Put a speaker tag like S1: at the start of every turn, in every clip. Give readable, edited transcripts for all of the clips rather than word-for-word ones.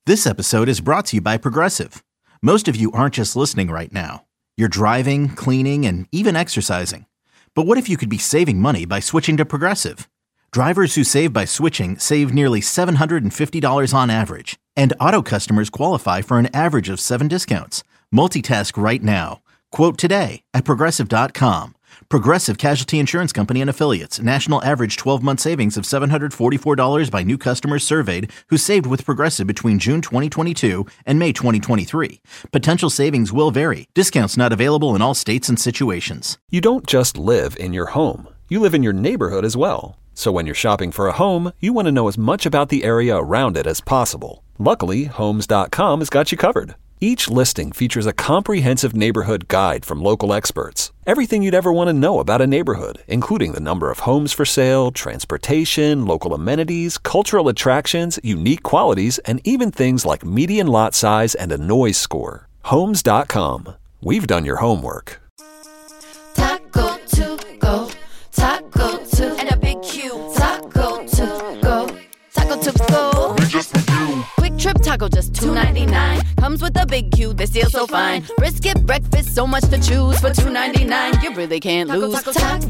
S1: This episode is brought to you by Progressive. Most of you aren't just listening right now. You're driving, cleaning, and even exercising. But what if you could be saving money by switching to Progressive? Drivers who save by switching save nearly $750 on average. And auto customers qualify for an average of 7 discounts. Multitask right now. Quote today at Progressive.com. Progressive Casualty Insurance Company and Affiliates. National average 12-month savings of $744 by new customers surveyed who saved with Progressive between June 2022 and May 2023. Potential savings will vary. Discounts not available in all states and situations.
S2: You don't just live in your home. You live in your neighborhood as well. So when you're shopping for a home, you want to know as much about the area around it as possible. Luckily, Homes.com has got you covered. Each listing features a comprehensive neighborhood guide from local experts. Everything you'd ever want to know about a neighborhood, including the number of homes for sale, transportation, local amenities, cultural attractions, unique qualities, and even things like median lot size and a noise score. Homes.com. We've done your homework.
S3: Taco to go, taco to, and a big Q. Taco to go, taco to go. Quick Trip Taco, just $2.99. Comes with a big Q, this deal so fine. Brisket breakfast, so much to choose for $2.99. You really can't lose. Taco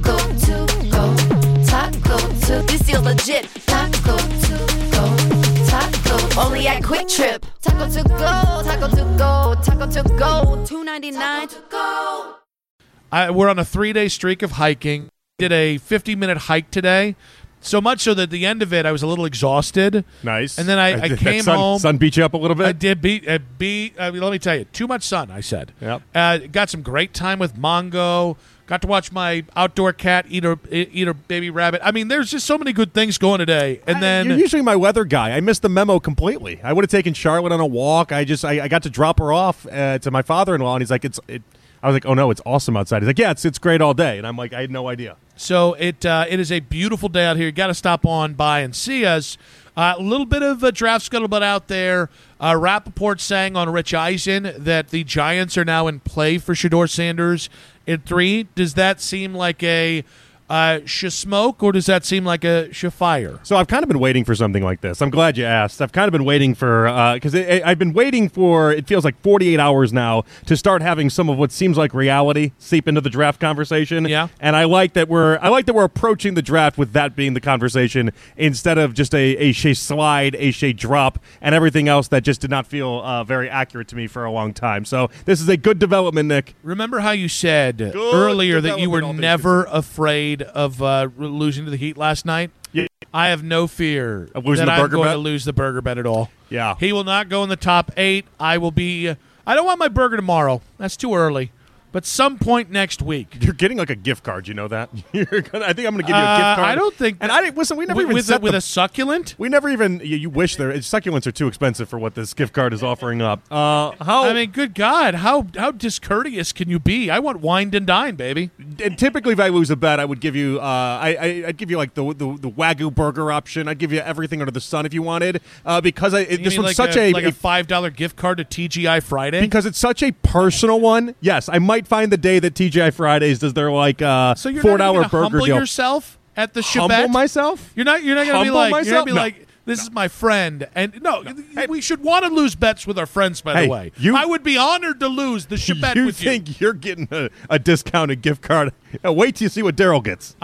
S3: to go, taco to. This deal legit. Taco to go, taco. Only at Quick Trip. Taco to go, taco to go, taco to go. $2.99 to go.
S4: We're on a 3-day streak of hiking. Did a 50-minute hike today. So much so that at the end of it, I was a little exhausted.
S5: Nice.
S4: And then I came home.
S5: Sun beat you up a little bit?
S4: I did let me tell you, too much sun, I said.
S5: Yep.
S4: Got some great time with Mongo. Got to watch my outdoor cat eat a baby rabbit. I mean, there's just so many good things going today. And then
S5: you're usually my weather guy. I missed the memo completely. I would have taken Charlotte on a walk. I got to drop her off to my father-in-law, and he's like, I was like, oh no, it's awesome outside. He's like, yeah, it's great all day. And I'm like, I had no idea.
S4: So it is a beautiful day out here. You got to stop on by and see us. A little bit of a draft scuttlebutt out there. Rappaport saying on Rich Eisen that the Giants are now in play for Shedeur Sanders in 3. Does that seem like a smoke, or does that seem like a fire?
S5: So I've kind of been waiting for something like this. I'm glad you asked. I've kind of been waiting for because I've been waiting for, it feels like 48 hours now to start having some of what seems like reality seep into the draft conversation.
S4: Yeah,
S5: and I like that we're approaching the draft with that being the conversation instead of just a Shea slide, a Shea drop, and everything else that just did not feel very accurate to me for a long time. So this is a good development, Nick.
S4: Remember how you said earlier that you were never afraid of losing to the Heat last night?
S5: Yeah.
S4: I have no fear
S5: of losing
S4: that
S5: the
S4: I'm
S5: burger
S4: going
S5: bet?
S4: to lose the burger bet at all.
S5: Yeah.
S4: He will not go in the top 8. I will be I don't want my burger tomorrow. That's too early. But some point next week.
S5: You're getting like a gift card, you know that? I think I'm going to give you a gift card.
S4: I don't think.
S5: And listen, we never even
S4: with a succulent.
S5: We never even. You wish succulents are too expensive for what this gift card is offering up.
S4: I mean, good God, how discourteous can you be? I want wine and dine, baby.
S5: And typically, if I lose a bet, I would give you. I'd give you like the Wagyu burger option. I'd give you everything under the sun if you wanted. Because this one's such a
S4: $5 gift card to TGI Friday.
S5: Because it's such a personal one. Yes, I might find the day that TGI Fridays does their like
S4: so you're
S5: $4
S4: not
S5: burger
S4: humble
S5: deal.
S4: Yourself at the Chebet?
S5: Humble myself?
S4: You're not going to be like
S5: myself?
S4: You're gonna be like, this is my friend, and we should want to lose bets with our friends. By the way, I would be honored to lose the Chebet with you.
S5: You think you're getting a discounted gift card? Wait till you see what Daryl gets.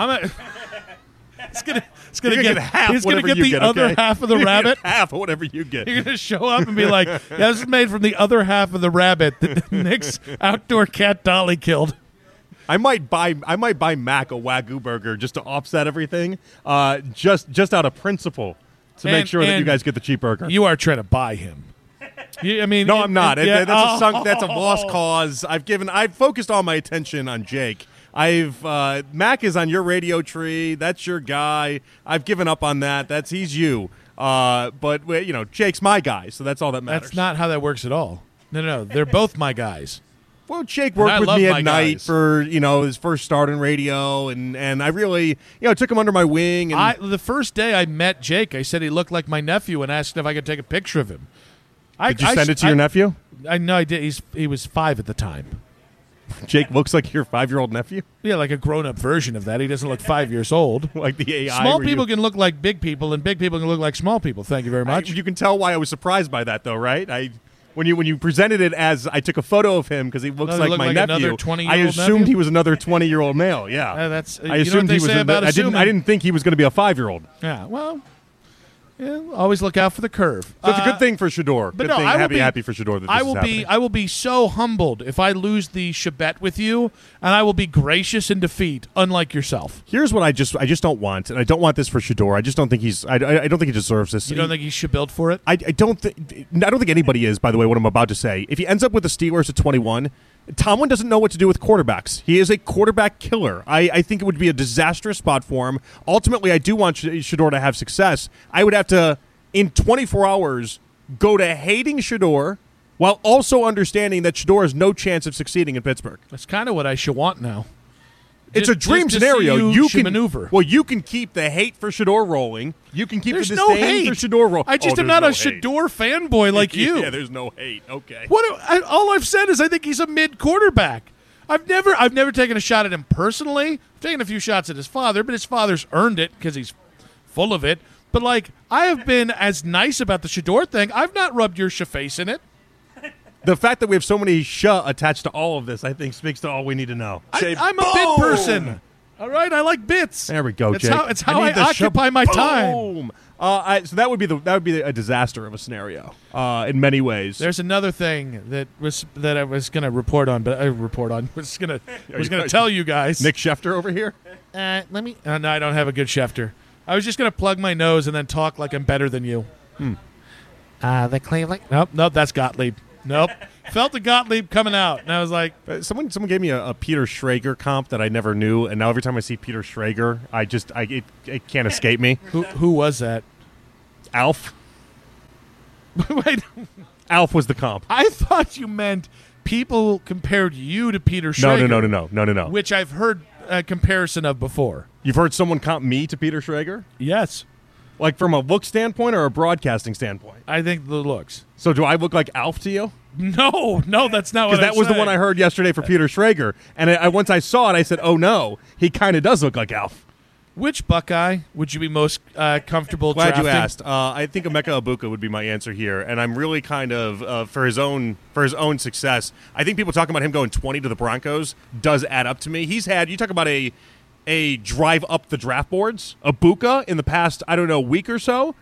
S4: He's gonna get
S5: half.
S4: He's gonna get the other half of the rabbit.
S5: Half of whatever you get.
S4: You're gonna show up and be like, "Yeah, this is made from the other half of the rabbit that Nick's outdoor cat Dolly killed."
S5: I might buy Mac a Wagyu burger just to offset everything, just out of principle to make sure that you guys get the cheap burger.
S4: You are trying to buy him.
S5: No, I'm not. That's a lost cause. I've focused all my attention on Jake. Mac is on your radio tree. That's your guy. I've given up on that. He's you. But Jake's my guy, so that's all that matters.
S4: That's not how that works at all. No, they're both my guys.
S5: Well, Jake worked with me at night for his first start in radio, and I really took him under my wing. And
S4: the first day I met Jake, I said he looked like my nephew and asked if I could take a picture of him.
S5: Did you send it to your nephew?
S4: I know I did. He was 5 at the time.
S5: Jake looks like your 5-year-old nephew?
S4: Yeah, like a grown-up version of that. He doesn't look 5 years old.
S5: Like the AI.
S4: Small people can look like big people, and big people can look like small people. Thank you very much.
S5: You can tell why I was surprised by that, though, right? When you presented it as I took a photo of him because he looks like my nephew, I assumed he was another 20-year-old male. Yeah,
S4: I assumed he was. I
S5: didn't think he was going to be a 5-year-old.
S4: Yeah, well. Yeah, always look out for the curve.
S5: So it's a good thing for Shedeur.
S4: But
S5: good thing. Happy for Shedeur that this is happening.
S4: I will be so humbled if I lose the Shabbat with you, and I will be gracious in defeat, unlike yourself.
S5: Here's what I just don't want, and I don't want this for Shedeur. I just don't think I don't think he deserves this.
S4: You don't think he should build for it?
S5: I don't think anybody is. By the way, what I'm about to say. If he ends up with the Steelers at 21. Tomlin doesn't know what to do with quarterbacks. He is a quarterback killer. I think it would be a disastrous spot for him. Ultimately, I do want Shedeur to have success. I would have to, in 24 hours, go to hating Shedeur while also understanding that Shedeur has no chance of succeeding in Pittsburgh.
S4: That's kind of what I should want now.
S5: It's a dream scenario.
S4: You can maneuver.
S5: Well, you can keep the hate for Shedeur rolling. You can keep the disdain for Shedeur rolling.
S4: I just am not a Shedeur fanboy like you.
S5: Yeah, there's no hate. Okay.
S4: All I've said is I think he's a mid quarterback. I've never taken a shot at him personally. I've taken a few shots at his father, but his father's earned it because he's full of it. But I have been as nice about the Shedeur thing. I've not rubbed your face in it.
S5: The fact that we have so many attached to all of this, I think, speaks to all we need to know.
S4: I'm a bit person. All right, I like bits.
S5: There we go, Jake.
S4: It's how I occupy my time.
S5: So that would be a disaster of a scenario in many ways.
S4: There's another thing that I was going to report on, but was going to tell you guys.
S5: Nick Schefter over here.
S4: Let me. No, I don't have a good Schefter. I was just going to plug my nose and then talk like I'm better than you. The Cleveland. Nope, that's Gottlieb. Nope. Felt the Gottlieb coming out, and I was like...
S5: Someone gave me a Peter Schrager comp that I never knew, and now every time I see Peter Schrager, it can't escape me.
S4: Who was that?
S5: Alf.
S4: Wait.
S5: Alf was the comp.
S4: I thought you meant people compared you to Peter Schrager.
S5: No.
S4: Which I've heard a comparison of before.
S5: You've heard someone comp me to Peter Schrager?
S4: Yes.
S5: Like from a look standpoint or a broadcasting standpoint?
S4: I think the looks.
S5: So do I look like Alf to you?
S4: No, that's not what I said. Because
S5: that was the one I heard yesterday for Peter Schrager. And once I saw it, I said, oh, no, he kind of does look like Alf.
S4: Which Buckeye would you be most comfortable drafting?
S5: Glad you asked. I think Emeka Egbuka would be my answer here. And I'm really kind of, for his own success, I think people talking about him going 20 to the Broncos does add up to me. He's had, you talk about a drive up the draft boards. Egbuka in the past, week or so,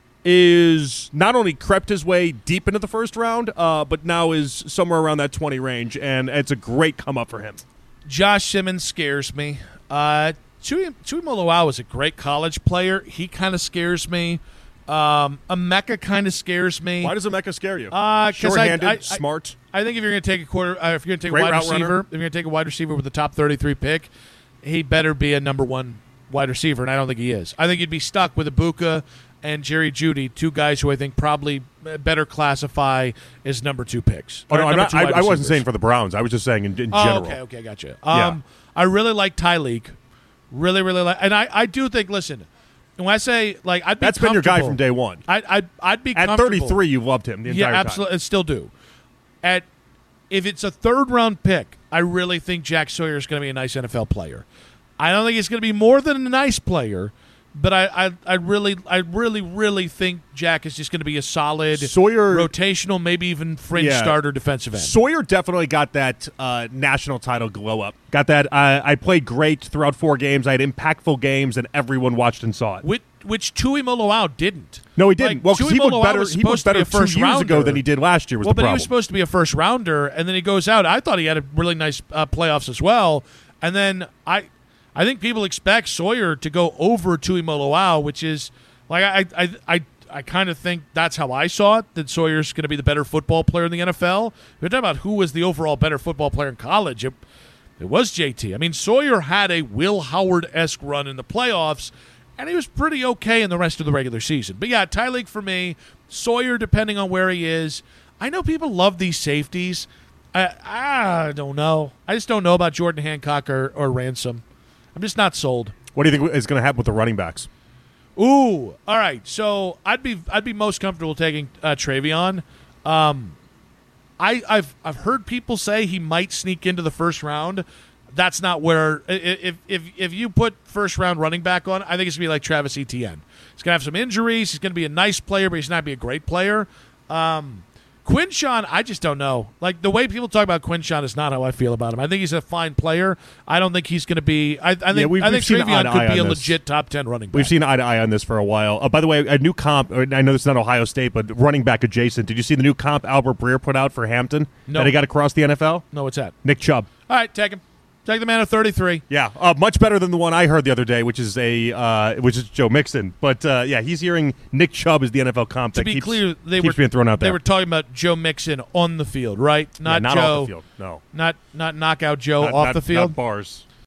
S5: is not only crept his way deep into the first round, but now is somewhere around that 20 range, and it's a great come up for him.
S4: Josh Simmons scares me. Tuimoloau is a great college player. He kind of scares me. Emeka kind of scares me.
S5: Why does Emeka scare you?
S4: Short-handed,
S5: smart.
S4: I think if you're going to take if you're going to take a wide receiver, if you're going to take a wide receiver with the top 33 pick, he better be a number one wide receiver, and I don't think he is. I think you'd be stuck with Egbuka and Jerry Jeudy, two guys who I think probably better classify as number 2 picks.
S5: Oh, no, I wasn't saying for the Browns. I was just saying in general.
S4: Okay, gotcha. I really like Tyreek. Really, really like, and I do think. Listen, when I say I'd be
S5: that's been your guy from day one.
S4: I'd be
S5: at 33. You've loved him the entire time.
S4: Yeah, absolutely, and still do. If it's a 3rd round pick, I really think Jack Sawyer is going to be a nice NFL player. I don't think he's going to be more than a nice player, but I really think Jack is just going to be a solid rotational, maybe even fringe starter defensive end.
S5: Sawyer definitely got that national title glow up. Got that. I played great throughout 4 games. I had impactful games, and everyone watched and saw it.
S4: Which Tuimoloau didn't.
S5: No, he didn't. Well, because he looked better. He looked better 2 years ago than he did last year.
S4: But he was supposed to be a first rounder, and then he goes out. I thought he had a really nice playoffs as well, and then I think people expect Sawyer to go over Tuimoloau, which is I kind of think that's how I saw it, that Sawyer's going to be the better football player in the NFL. We're talking about who was the overall better football player in college. It was JT. I mean, Sawyer had a Will Howard-esque run in the playoffs, and he was pretty okay in the rest of the regular season. But yeah, Tyreek for me, Sawyer depending on where he is. I know people love these safeties. I don't know. I just don't know about Jordan Hancock or Ransom. I'm just not sold.
S5: What do you think is going to happen with the running backs?
S4: Ooh, all right. So I'd be most comfortable taking Travion. I I've heard people say he might sneak into the first round. That's not where if you put first round running back on, I think it's gonna be like Travis Etienne. He's gonna have some injuries. He's gonna be a nice player, but he's not gonna be a great player. Quinshon, I just don't know. Like, the way people talk about Quinshon is not how I feel about him. I think he's a fine player. I don't think he's going to be. I think Travion could be a legit top 10 running back.
S5: We've seen eye to eye on this for a while. By the way, a new comp. I know it's not Ohio State, but running back adjacent. Did you see the new comp Albert Breer put out for Hampton?
S4: No.
S5: That he got across the NFL?
S4: No, what's that?
S5: Nick Chubb.
S4: All right, take him. Take the man at 33.
S5: Yeah, much better than the one I heard the other day, which is Joe Mixon. But he's hearing Nick Chubb is the NFL comp.
S4: To be clear, they
S5: keeps being thrown out there.
S4: They were talking about Joe Mixon on the field, right?
S5: Not
S4: Joe,
S5: off the field. No,
S4: not knockout Joe off the field.
S5: Not bars.